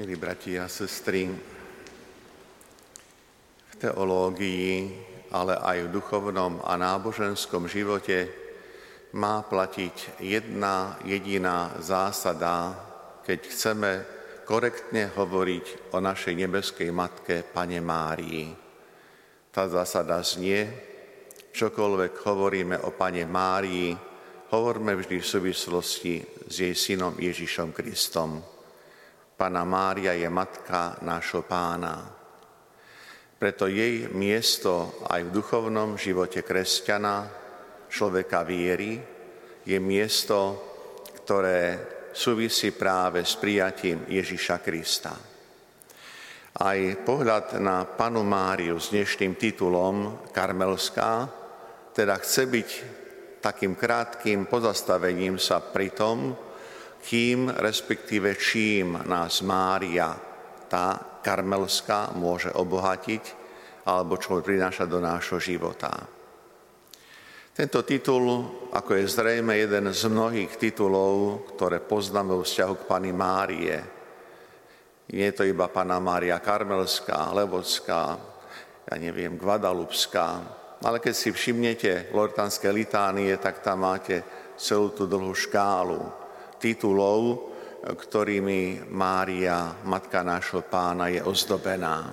Milí bratia a sestry, v teológii, ale aj v duchovnom a náboženskom živote má platiť jedna jediná zásada, keď chceme korektne hovoriť o našej nebeskej Matke, Panne Márii. Tá zásada znie: čokoľvek hovoríme o Panne Márii, hovorme vždy v súvislosti s jej synom Ježišom Kristom. Panna Mária je matka nášho Pána. Preto jej miesto aj v duchovnom živote kresťana, človeka viery, je miesto, ktoré súvisí práve s prijatím Ježiša Krista. Aj pohľad na Pannu Máriu s dnešným titulom Karmelská teda chce byť takým krátkým pozastavením sa pri tom, kým, respektíve čím nás Mária, tá karmelská, môže obohatiť, alebo čo prináša do nášho života. Tento titul, ako je zrejme, jeden z mnohých titulov, ktoré poznáme vo vzťahu k Panny Márie. Nie je to iba Panna Mária Karmelská, Levodská, Guadalupská, ale keď si všimnete lortánske litánie, tak tam máte celú tú dlhú škálu titulov, ktorými Mária, matka nášho Pána, je ozdobená.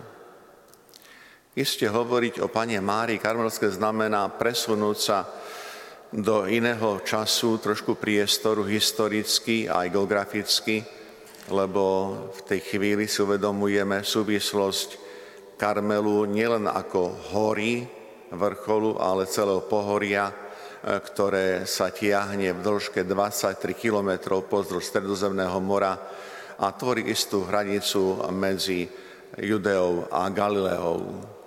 Iste hovoriť o Panne Márii Karmelskej znamená presunúť sa do iného času, trošku priestoru historicky a aj geograficky, lebo v tej chvíli si uvedomujeme súvislosť Karmelu nielen ako hory, vrcholu, ale celého pohoria, ktoré sa tiahne v dĺžke 23 kilometrov pozdĺž Stredozemného mora a tvorí istú hranicu medzi Judeou a Galileou.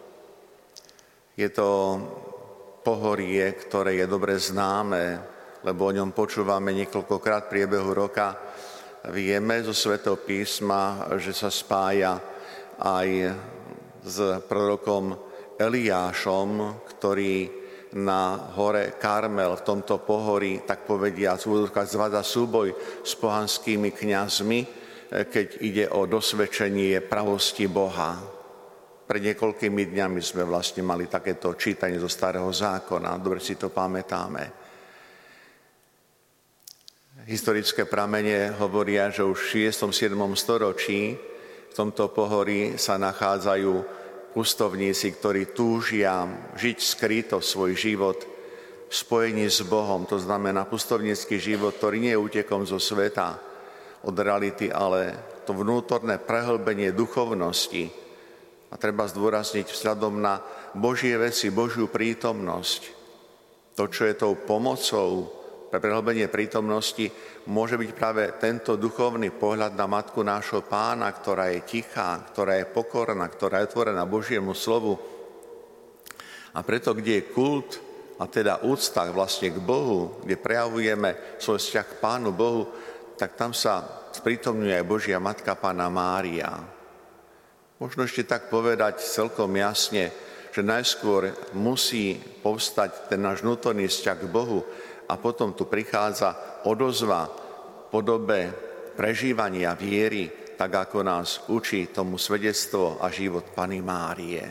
Je to pohorie, ktoré je dobre známe, lebo o ňom počúvame niekoľkokrát v priebehu roka. Vieme zo Svätého písma, že sa spája aj s prorokom Eliášom, ktorý na hore Karmel, v tomto pohorí, tak povediac, zvádza súboj s pohanskými kňazmi, keď ide o dosvedčenie pravosti Boha. Pred niekoľkými dňami sme vlastne mali takéto čítanie zo Starého zákona, dobre si to pamätáme. Historické pramene hovoria, že už v 6. 7. storočí v tomto pohorí sa nachádzajú pustovníci, ktorí túžia žiť skryto svoj život v spojení s Bohom. To znamená pustovnícky život, ktorý nie je útekom zo sveta, od reality, ale to vnútorné prehlbenie duchovnosti. A treba zdôrazniť vzhľadom na Božie veci, Božiu prítomnosť. To, čo je tou pomocou pre prehlbenie prítomnosti, môže byť práve tento duchovný pohľad na Matku nášho Pána, ktorá je tichá, ktorá je pokorná, ktorá je otvorená Božiemu slovu. A preto, kde je kult, a teda úcta vlastne k Bohu, kde prejavujeme svoj vzťah k Pánu Bohu, tak tam sa sprítomňuje aj Božia Matka Panna Mária. Možno ešte tak povedať celkom jasne, že najskôr musí povstať ten náš vnútorný vzťah k Bohu, a potom tu prichádza odozva v podobe prežívania viery, tak ako nás učí tomu svedectvo a život Panny Márie.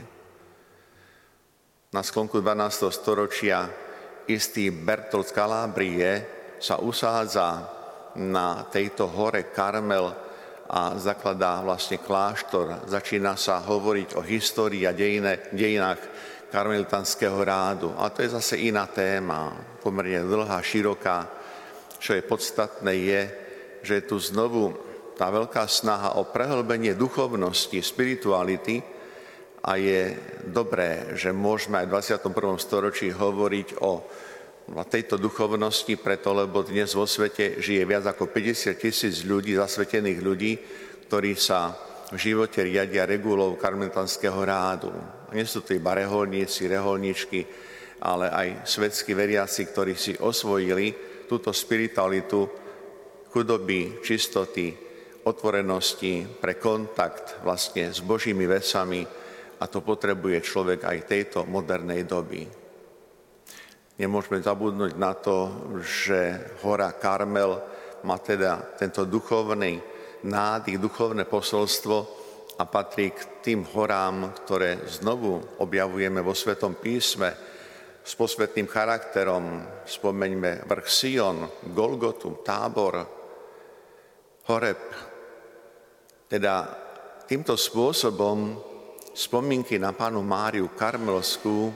Na sklonku 12. storočia istý Bertold z Kalábrie sa usádza na tejto hore Karmel a zakladá vlastne kláštor. Začína sa hovoriť o histórii a dejinách karmelitánskeho rádu. A to je zase iná téma, pomerne dlhá, široká. Čo je podstatné je, že je tu znovu tá veľká snaha o prehlbenie duchovnosti, spirituality a je dobré, že môžeme aj v 21. storočí hovoriť o tejto duchovnosti, preto lebo dnes vo svete žije viac ako 50 000 ľudí, zasvetených ľudí, ktorí sa v živote riadia regulou karmelitánskeho rádu. A nie sú to iba reholníci, reholníčky, ale aj svetskí veriaci, ktorí si osvojili túto spiritualitu chudoby, čistoty, otvorenosti pre kontakt vlastne s Božími vecami, a to potrebuje človek aj tejto modernej doby. Nemôžeme zabudnúť na to, že hora Karmel má teda tento duchovný nádych, duchovné posolstvo a patrí k tým horám, ktoré znovu objavujeme vo Svetom písme s posvätným charakterom. Spomeňme vrch Sion, Golgotu, Tábor, Horeb. Teda týmto spôsobom spomienky na Pannu Máriu Karmelskú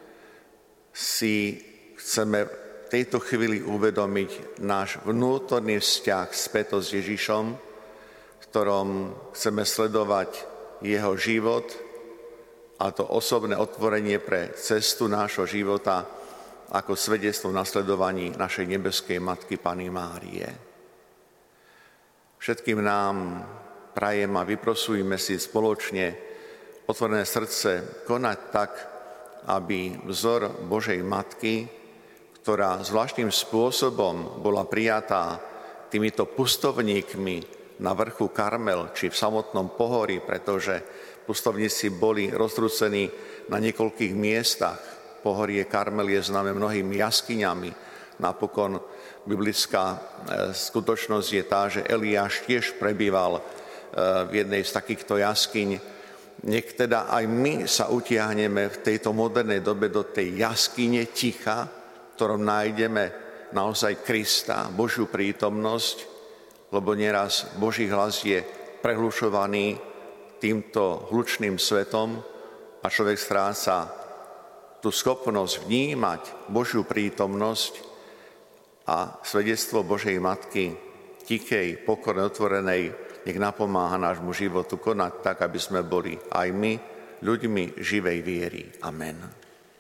si chceme v tejto chvíli uvedomiť náš vnútorný vzťah späto s Ježišom, v ktorom chceme sledovať jeho život a to osobné otvorenie pre cestu nášho života ako svedectvo v nasledovaní našej nebeskej Matky Panny Márie. Všetkým nám prajem a vyprosujme si spoločne otvorené srdce konať tak, aby vzor Božej Matky, ktorá zvláštnym spôsobom bola prijatá týmito pustovníkmi na vrchu Karmel či v samotnom pohorí, pretože pustovníci boli roztrúcení na niekoľkých miestach. Pohorie Karmel je známe mnohými jaskyňami. Napokon biblická skutočnosť je tá, že Eliáš tiež prebýval v jednej z takýchto jaskyň. Nech teda aj my sa utiahneme v tejto modernej dobe do tej jaskyne ticha, v ktorom nájdeme naozaj Krista, Božiu prítomnosť, lebo nieraz Boží hlas je prehlušovaný týmto hlučným svetom a človek stráca tú schopnosť vnímať Božiu prítomnosť a svedectvo Božej Matky, tichej, pokorne otvorenej, nech napomáha nášmu životu konať tak, aby sme boli aj my ľuďmi živej viery. Amen.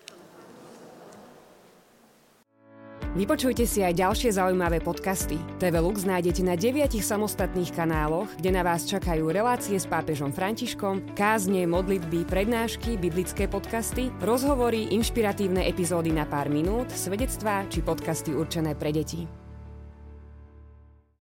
Vypočujte si aj ďalšie zaujímavé podcasty. TV Lux nájdete na 9 samostatných kanáloch, kde na vás čakajú relácie s pápežom Františkom, kázne, modlitby, prednášky, biblické podcasty, rozhovory, inšpiratívne epizódy na pár minút, svedectvá či podcasty určené pre deti.